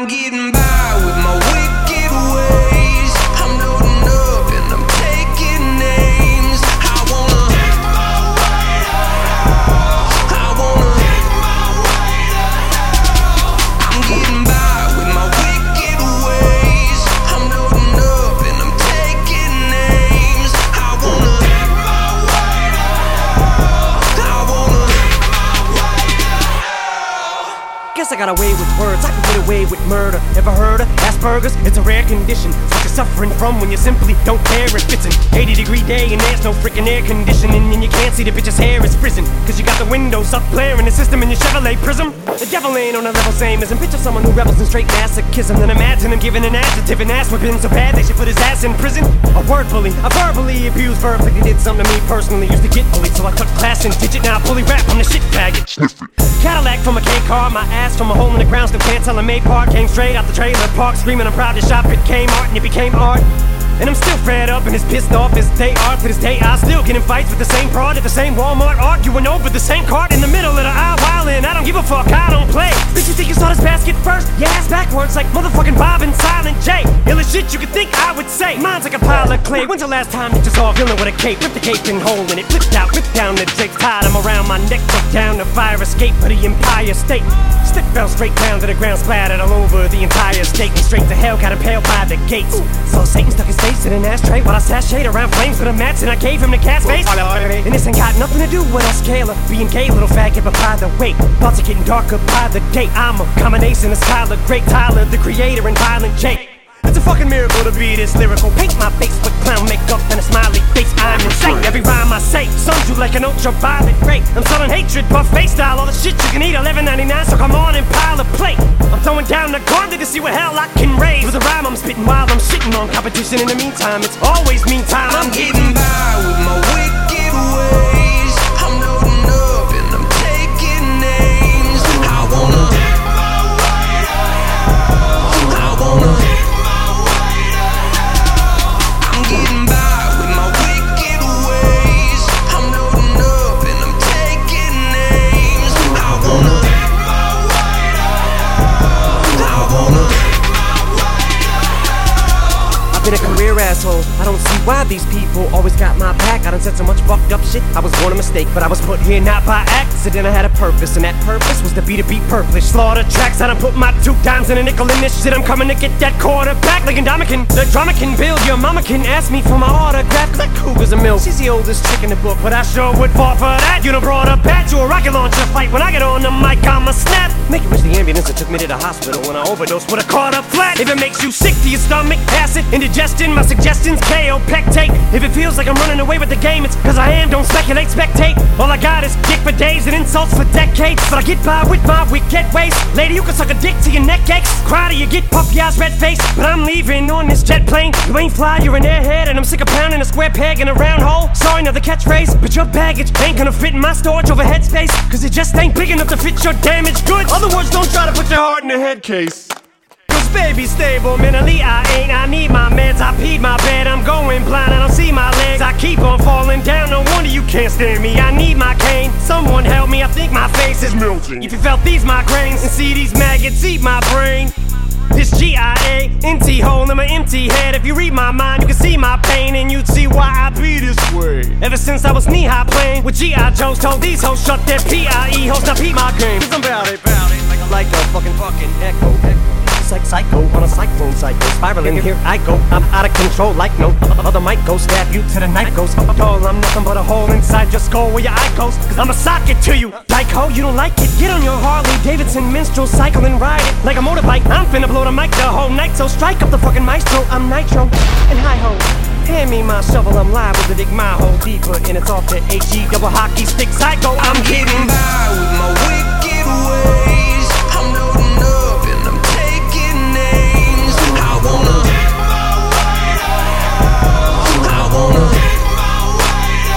I'm getting by with my wicked ways. I'm loading up and I'm taking names. I wanna take my way to hell. I wanna take my way to hell. I'm getting by with my wicked ways. I'm loading up and I'm taking names. I wanna take my way to hell. I wanna take my way to hell. Guess I got away with words, I can get away with murder. Ever heard of Asperger's? It's a rare condition. It's what you're suffering from when you simply don't care if it's an 80-degree day and there's no freaking air conditioning, and you can't see the bitch's hair is frizzen, cause you got the windows up blaring the system in your Chevrolet Prism. The devil ain't on a level same as him. Picture someone who revels in straight masochism, then imagine him giving an adjective and ass whipping so bad they should put his ass in prison. A word bully, a verbally abused verb like they did something to me personally. Used to get bullied, so I took class and digit. Now I fully rap, I'm the shit faggot. Cadillac from a K car, my ass from a hole in the ground, still can't tell I made part. Came straight out the trailer park, screaming I'm proud to shop at Kmart, and it became art. And I'm still fed up and as pissed off as they are. To this day I still get in fights with the same broad at the same Walmart, arguing over the same cart in the middle of the aisle, wildin'. I don't give a fuck, I don't play. Bitch, you think you saw this basket first? Your ass backwards like motherfucking Bob and Silent J. Ill as shit you could think I would say. Mine's like a pile of clay. When's the last time you just saw a villain with a cape? Ripped the cape and hole in it, flipped out, ripped down the Jake, tied him around my neck, took down the fire escape of the Empire State. Stick fell straight down to the ground, splattered all over the entire state, and straight to hell, got impaled by the gates. So Satan stuck his face in an ashtray while I sashayed around flames with a match, and I gave him the cat's face. And this ain't got nothing to do with our scale of being gay, little faggot, but by the way, thoughts are getting darker by the day. I'm a combination of Skylar, Great Tyler, the creator, and Violent J. It's a fucking miracle to be this lyrical. Paint my face with clown makeup and a smiley face. I'm insane. Every rhyme I say sums you like an ultraviolet ray. I'm selling hatred, buffet style. All the shit you can eat, $11.99. So come on and pile a plate. I'm throwing down the gauntlet to see what hell I can raise. With a rhyme I'm spitting while I'm shitting on competition. In the meantime, it's always meantime. I'm getting by with my wicked ways. I'm loading up and I'm taking names. I wanna take my way to hell. I wanna take my way to hell. I'm getting by with my wicked ways. I'm loading up and I'm taking names. I wanna take my way to hell. I wanna take my way to hell. I've been a career asshole. I don't see why these people always got my back. I done said so much fucked up shit. I was born a mistake, but I was put here not by accident. I had a purpose, and that purpose was to be the beat purplish. Slaughter tracks, I done put my 2 dimes and a nickel in this shit. I'm coming to get that quarterback like Indomitian. The drama can build, your mama can ask me for my autograph, cause that cougar's a milk. She's the oldest chick in the book, but I sure would fall for that. You done brought a bat to a rocket launcher fight. When I get on the mic, I'ma snap. Make you wish the ambulance that took me to the hospital when I overdosed would've caught up flat. If it makes you sick to your stomach, acid, indigestion, my suggestions, KO, pectate. If it feels like I'm running away with the game, it's cause I am, don't speculate, spectate. All I got is dick for days and insults for decades, but I get by with my wicked ways. Lady, you can suck a dick till your neck aches. Cry till you get puffy eyes, red face. But I'm leaving on this jet plane. You ain't fly, you're an airhead, and I'm sick of pounding a square peg in a round hole. Sorry, another catchphrase, but your baggage ain't gonna fit in my storage overhead space, cause it just ain't big enough to fit your damaged goods. Other words, don't try to put your heart in a head case. Cause baby stable, mentally I ain't. I need my meds, I peed my bed. I'm going blind, I don't see my legs. I keep on falling down, no wonder you can't stand me. I need my cane, someone help me, I think my face is melting. If you felt these migraines and see these maggots eat my brain, this GIA-NT hole in my empty head. If you read my mind, you can see my pain, and you'd see why I be this way. Ever since I was knee-high playing with G.I. Jones, told these hoes shut their P.I.E. hoes, now peep my game. Cause I'm bout it, like a fucking echo. It's like psycho on a cyclone cycle, spiraling here I go. I'm out of control like no other might go. Stab you to the night goes. Y'all, I'm nothing but a hole inside your skull where your eye goes. Cause I'm a socket to you. Psycho, you don't like it? Get on your Harley Davidson minstrel cycle and ride it like a motorbike. I'm finna blow the mic the whole night, so strike up the fucking maestro. I'm Nitro and hi-ho. Hand me my shovel, I'm liable to dig my hole deeper, and it's off the HE double hockey stick psycho. I'm getting by with my wicked ways. I'm loading up and I'm taking names. I wanna take my way to hell. I wanna take my way to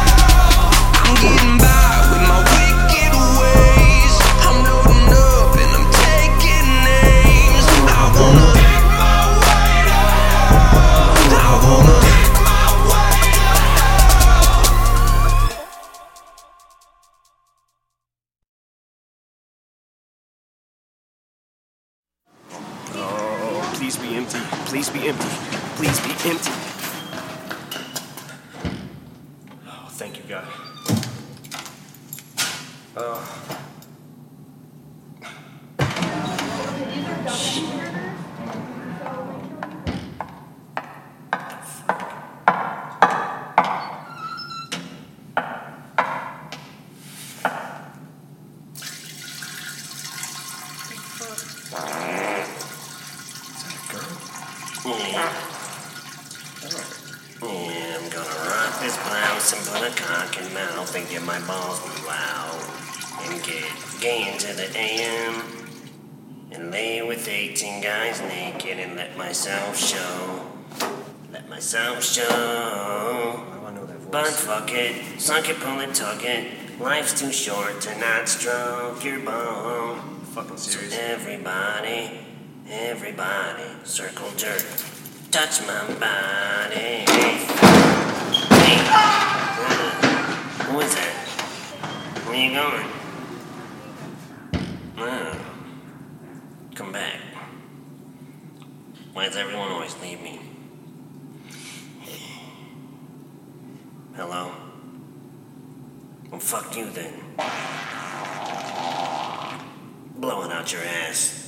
hell. I'm getting by with my wicked ways. I'm loading up and I'm taking names. I wanna take my way to hell. I wanna take my way to hell. Please be empty. Please be empty. Please be empty. Oh, thank you, God. Yeah, I'm gonna rock this blouse and put a cock in mouth and get my balls loud and get gay into the AM and lay with 18 guys naked and let myself show. Let myself show. Oh, I know that voice. But fuck it, suck it, pull it, tug it. Life's too short to not stroke your bone. Fucking serious. So everybody, circle jerk, touch my body. Hey, who is that? Where you going? Oh, come back. Why does everyone always leave me? Hello? Well, fuck you then. Blowing out your ass.